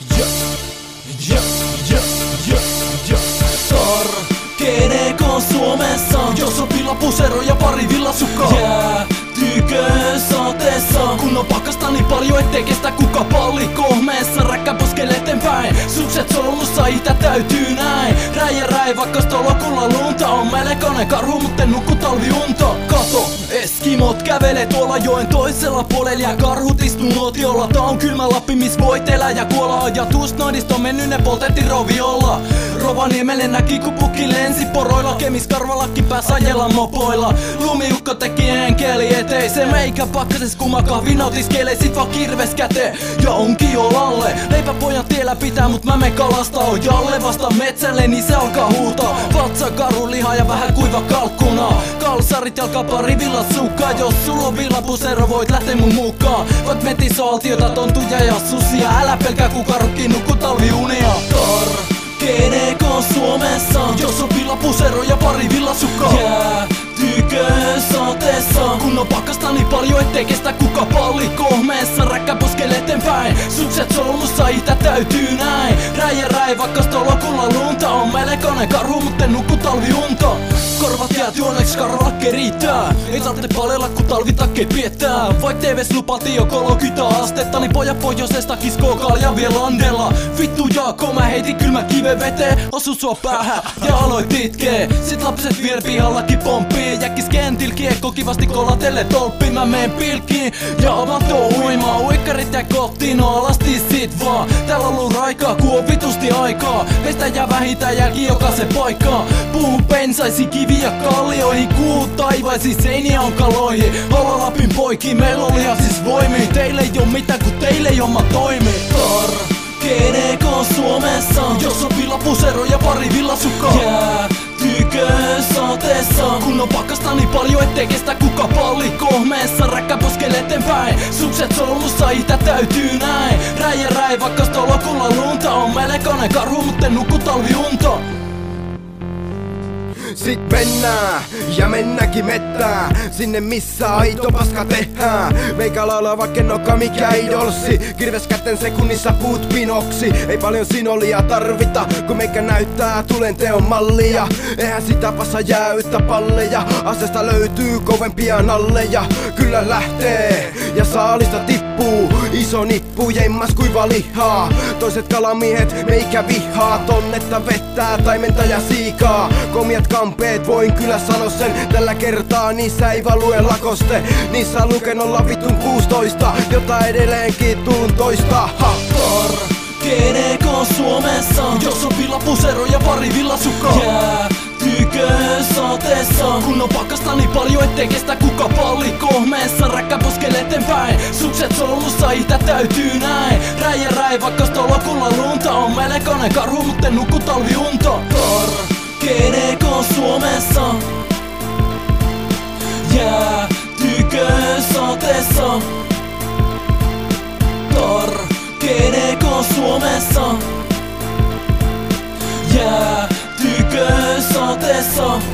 Tarkeneko Suomessa, jos on villapusero ja pari villasukkaa? Jäätyykö sateessa, kun on pakkasta niin paljon ettei kestä kuka palli kohmeessa. Räkkäposkelle eteenpäin, sukset solussa itä täytyy näin. Räi vakkasta lokulla lunta, on melkoinen karhu mutten nukku talviunta. Kato, eskimot kävelee tuolla joen toisella puolella ja karhut istuu nuotiolla. Tää on kylmä Lappi, miss voit elää ja kuolla. Ajatus noidista on mennyt, ne poltettiin roviolla. Rovaniemelle näki kun pukki lensi poroilla. Kemiskarvalakki pääs ajella mopoilla. Lumiukko teki enkeli eteen. Se meikä pakkases kuma kahvi nautiskelee. Sit vaan kirves käteen ja onkin jo lalle. Leipäpojan tiellä pitää mut mä me kalasta. On Jalle vasta metsälle niin se alkaa huutaa. Vatsa, karhu, liha ja vähän kuiva kalkkuna. Kalsarit jalkaa pari villasukkaa. Jos sulla on villapusero voit lähteä mun mukaan. Voit metis altiota, tontuja ja susia. Älä pelkää ku karhutkin nukku talviunia. Tarkeneko Suomessa, jos on villapusero ja pari villasukkaa? Jäätyykö sateessa, kun on pakkasta niin paljon ettei kestä kuka palli kohmeessa. Räkkäposkelle eteenpäin, sukset solussa itä täytyy näin. Räi vakkasta lokulla lunta, on melkoinen karhu mutten nukku talviunta. Korvat jääty onneksi karvalakke riittää. Ei tarvitse palella kun talvitakke piettää. Vaik TVs lupati jo 30 astetta, niin pojat pohjoisesta kiskoo kalja vielä landella. Vittu Jaakko, mä heitin kylmä kiven veteen, osu sua päähän ja aloit itkee. Sit lapset vielä pihallakin pomppii, jäkkis kentil kiekko kivasti kolatelle tolppiin. Mä meen pilkkiin ja avaan tuo uimaa. Uikkarit ja kotiin, no alasti sit vaan. Täällä on ollut raikaa, ku on vitusti aikaa. Meistä jää vähintään jälki jokaisen paikkaan. Puhu pensaisi kivi ja kallioihin, kuu taivaisiin, seiniä on kaloihin. Olla Lapin poikiin, meillä oli siis voimi. Teille ei oo mitään, kun teille ei homma toimi. Tarkeneko Suomessa, jos on villapusero ja pari villasukkaa? Jäätyykö sateessa, kun on pakkasta niin paljon ettei kestä kuka palli kohmeessa. Räkkäposkelle eteenpäin, sukset solussa itä täytyy näin. Räi vakkasta lokulla lunta, on melkoinen karhu mutten nukku talviunta. Sit mennään ja mennäänkin mettää sinne missä aito paska tehdään. Meikä laulaa vaikka nokka mikä idolsi. Kirves kätten sekunnissa puut pinoksi. Ei paljon sinolia tarvita kun meikä näyttää tulen teon mallia. Eihän sitä passa jäyttä palleja. Asesta löytyy kovempia nalleja. Kyllä lähtee ja saalista tippuu. Iso nippu jemmas kuiva lihaa. Toiset kalamiehet meikä vihaa. Tonnetta vettää taimenta ja siikaa. Komiat kampeet voin kyllä sanoa sen. Tällä kertaa niissä ei vaan lue lakoste. Niissä luken olla vittun 16, jota edelleenkin tuun toista. Tarkeneko Suomessa, jos on villapusero ja pari villasukkaa? Jäätyykö sateessa, kun on pakkasta niin paljon ettei kestä kuka palli kohmeessa. Räkkäposkelle eteenpäin, sukset solussa itä täytyy näin. Räi vakkasta lokulla lunta, on melkoinen karhu mutten nukku talviunta. Tarkeneko Suomessa, jäätyykö sateessa? Tarkeneko Suomessa, jäätyykö sateessa?